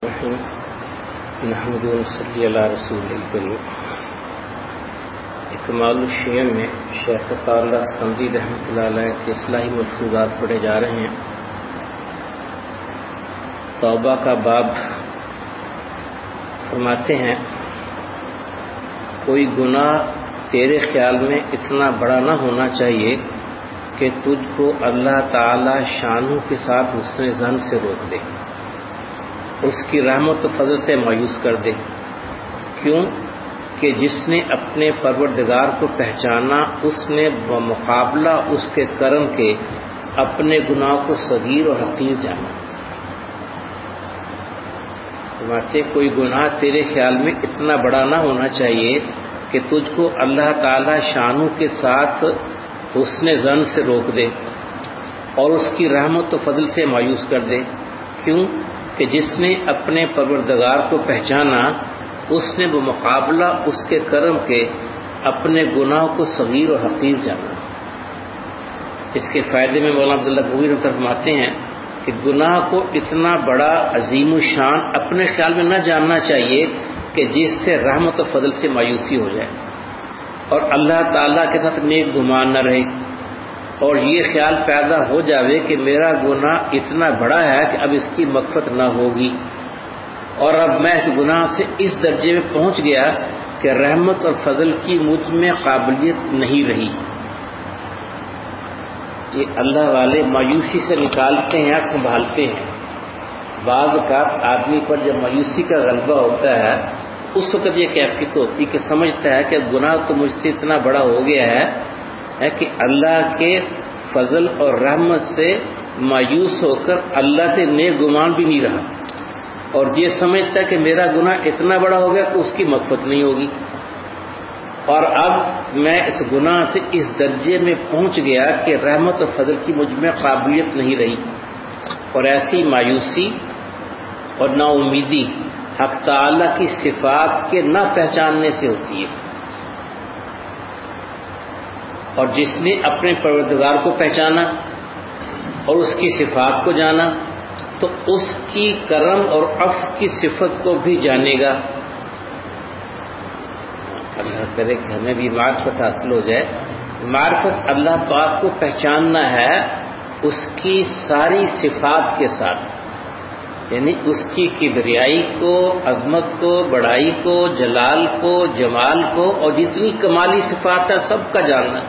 نحمد صلی اللہ رسول الکریم۔ اکمال الشیعہ میں شیخ طاہر صمدی رحمۃ اللہ علیہ کے اصلاحی ملفوظات پڑھے جا رہے ہیں۔ توبہ کا باب فرماتے ہیں، کوئی گناہ تیرے خیال میں اتنا بڑا نہ ہونا چاہیے کہ تجھ کو اللہ تعالی شانوں کے ساتھ حسن ظن سے روک دے، اس کی رحمت و فضل سے مایوس کر دے۔ کیوں کہ جس نے اپنے پروردگار کو پہچانا، اس نے بمقابلہ اس کے کرم کے اپنے گناہ کو صغیر اور حقیر جانا۔ فرماتے کوئی گناہ تیرے خیال میں اتنا بڑا نہ ہونا چاہیے کہ تجھ کو اللہ تعالی شانوں کے ساتھ حسن ظن سے روک دے اور اس کی رحمت و فضل سے مایوس کر دے۔ کیوں کہ جس نے اپنے پروردگار کو پہچانا، اس نے بمقابلہ اس کے کرم کے اپنے گناہ کو صغیر و حقیر جانا۔ اس کے فائدے میں مولانا عبداللہ بغوی فرماتے ہیں کہ گناہ کو اتنا بڑا عظیم الشان اپنے خیال میں نہ جاننا چاہیے کہ جس سے رحمت و فضل سے مایوسی ہو جائے اور اللہ تعالیٰ کے ساتھ نیک گمان نہ رہے، اور یہ خیال پیدا ہو جاوے کہ میرا گناہ اتنا بڑا ہے کہ اب اس کی مغفرت نہ ہوگی، اور اب میں اس گناہ سے اس درجے میں پہنچ گیا کہ رحمت اور فضل کی مجھ میں قابلیت نہیں رہی۔ یہ اللہ والے مایوسی سے نکالتے ہیں، سنبھالتے ہیں۔ بعض اوقات آدمی پر جب مایوسی کا غلبہ ہوتا ہے، اس وقت یہ کیفیت ہوتی کہ سمجھتا ہے کہ گناہ تو مجھ سے اتنا بڑا ہو گیا ہے کہ اللہ کے فضل اور رحمت سے مایوس ہو کر اللہ سے نیک گمان بھی نہیں رہا، اور یہ سمجھتا ہے کہ میرا گناہ اتنا بڑا ہو گیا کہ اس کی مغفرت نہیں ہوگی، اور اب میں اس گناہ سے اس درجے میں پہنچ گیا کہ رحمت اور فضل کی مجھ میں قابلیت نہیں رہی۔ اور ایسی مایوسی اور نا امیدی حق تعالی کی صفات کے نہ پہچاننے سے ہوتی ہے، اور جس نے اپنے پروردگار کو پہچانا اور اس کی صفات کو جانا تو اس کی کرم اور عفو کی صفت کو بھی جانے گا۔ اللہ کرے کہ ہمیں بھی معرفت حاصل ہو جائے۔ معرفت اللہ پاک کو پہچاننا ہے اس کی ساری صفات کے ساتھ، یعنی اس کی کبریائی کو، عظمت کو، بڑائی کو، جلال کو، جمال کو، اور جتنی کمالی صفات ہے سب کا جاننا۔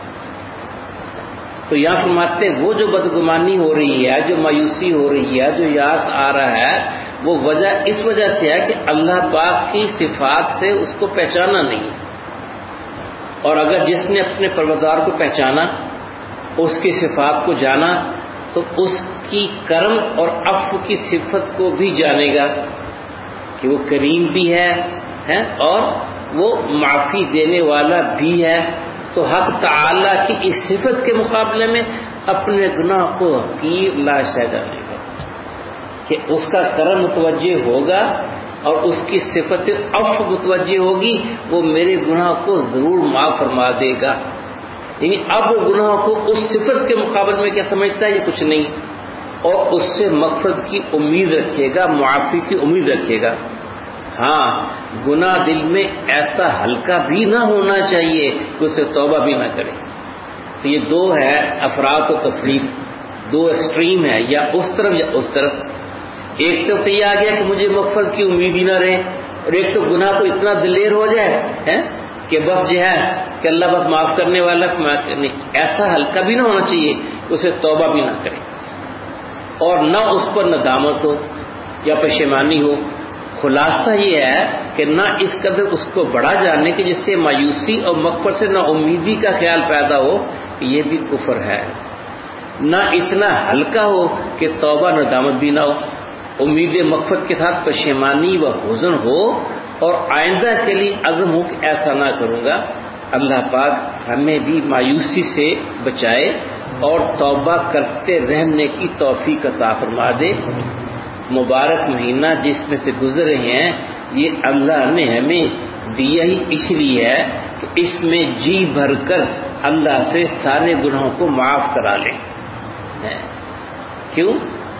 تو یہاں فرماتے وہ جو بدگمانی ہو رہی ہے، جو مایوسی ہو رہی ہے، جو یاس آ رہا ہے، وہ وجہ اس وجہ سے ہے کہ اللہ پاک کی صفات سے اس کو پہچانا نہیں، اور اگر جس نے اپنے پروردگار کو پہچانا، اس کی صفات کو جانا، تو اس کی کرم اور عفو کی صفت کو بھی جانے گا کہ وہ کریم بھی ہے اور وہ معافی دینے والا بھی ہے۔ تو حق تعالی کی اس صفت کے مقابلے میں اپنے گناہ کو حقیر لاشا جانے گا کہ اس کا کرم متوجہ ہوگا اور اس کی صفت عفو متوجہ ہوگی، وہ میرے گناہ کو ضرور معاف فرما دے گا۔ یعنی اب وہ گناہ کو اس صفت کے مقابلے میں کیا سمجھتا ہے؟ یہ کچھ نہیں، اور اس سے مغفرت کی امید رکھے گا، معافی کی امید رکھے گا۔ ہاں، گناہ دل میں ایسا ہلکا بھی نہ ہونا چاہیے کہ اسے توبہ بھی نہ کرے۔ تو یہ دو ہے افراط و تفریط، دو ایکسٹریم ہے، یا اس طرف یا اس طرف۔ ایک طرف تو یہ آ گیا کہ مجھے مغفرت کی امید ہی نہ رہے، اور ایک تو گناہ کو اتنا دلیر ہو جائے کہ بس جو ہے کہ اللہ بس معاف کرنے والا، نہیں، ایسا ہلکا بھی نہ ہونا چاہیے کہ اسے توبہ بھی نہ کرے، اور نہ اس پر ندامت ہو یا پشیمانی ہو۔ خلاصہ یہ ہے کہ نہ اس قدر اس کو بڑا جاننے کہ جس سے مایوسی اور مغفرت سے نہ امیدی کا خیال پیدا ہو کہ یہ بھی کفر ہے، نہ اتنا ہلکا ہو کہ توبہ ندامت بھی نہ ہو، امید مغفرت کے ساتھ پشیمانی و حزن ہو، اور آئندہ کے لیے عزم ہو کہ ایسا نہ کروں گا۔ اللہ پاک ہمیں بھی مایوسی سے بچائے اور توبہ کرتے رہنے کی توفیق عطا فرما دے۔ مبارک مہینہ جس میں سے گزر رہے ہیں، یہ اللہ نے ہمیں دیا ہی اس لیے ہے کہ اس میں جی بھر کر اللہ سے سارے گناہوں کو معاف کرا لیں۔ کیوں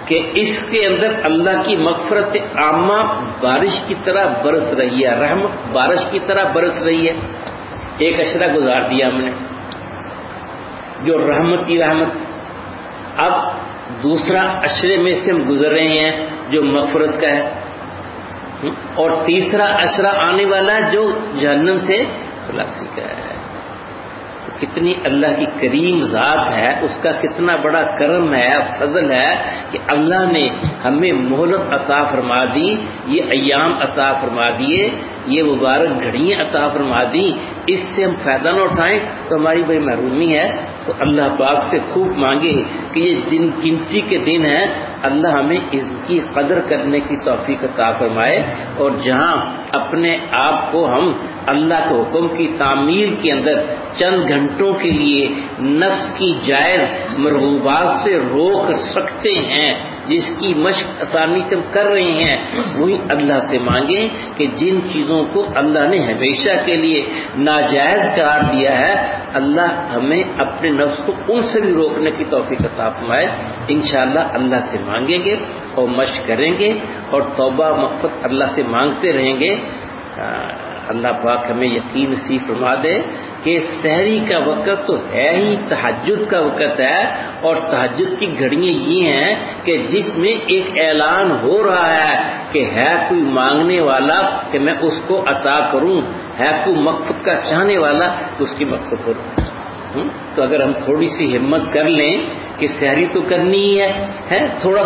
کہ اس کے اندر اللہ کی مغفرت عامہ بارش کی طرح برس رہی ہے، رحمت بارش کی طرح برس رہی ہے. ایک اشرہ گزار دیا ہم نے جو رحمت کی رحمت، اب دوسرا اشرے میں سے ہم گزر رہے ہیں جو مغفرت کا ہے، اور تیسرا اشرہ آنے والا ہے جو جہنم سے خلاصی کا ہے. کتنی اللہ کی کریم ذات ہے، اس کا کتنا بڑا کرم ہے، فضل ہے کہ اللہ نے ہمیں مہلت عطا فرما دی، یہ ایام عطا فرما دیے، یہ مبارک گھڑیاں عطا فرما دی. اس سے ہم فائدہ نہ اٹھائیں تو ہماری بڑی محرومی ہے. تو اللہ پاک سے خوب مانگے کہ یہ دن گنتی کے دن ہیں، اللہ ہمیں اس کی قدر کرنے کی توفیق عطا فرمائے، اور جہاں اپنے آپ کو ہم اللہ کے حکم کی تعمیل کے اندر چند گھنٹوں کے لیے نفس کی جائز مرغوبات سے روک سکتے ہیں، جس کی مشق آسانی سے ہم کر رہے ہیں، وہی اللہ سے مانگیں کہ جن چیزوں کو اللہ نے ہمیشہ کے لیے ناجائز قرار دیا ہے، اللہ ہمیں اپنے نفس کو ان سے بھی روکنے کی توفیق عطا فرمائے. انشاءاللہ اللہ سے مانگیں گے اور مشق کریں گے اور توبہ مغفرت اللہ سے مانگتے رہیں گے. اللہ پاک ہمیں یقین نصیب فرما دے کہ سحری کا وقت تو ہے ہی تہجد کا وقت ہے، اور تہجد کی گھڑیاں یہ ہیں کہ جس میں ایک اعلان ہو رہا ہے کہ ہے کوئی مانگنے والا کہ میں اس کو عطا کروں، ہے کوئی مغفرت کا چاہنے والا کہ اس کی مغفرت کروں. تو اگر ہم تھوڑی سی ہمت کر لیں کہ سحری تو کرنی ہی ہے، تھوڑا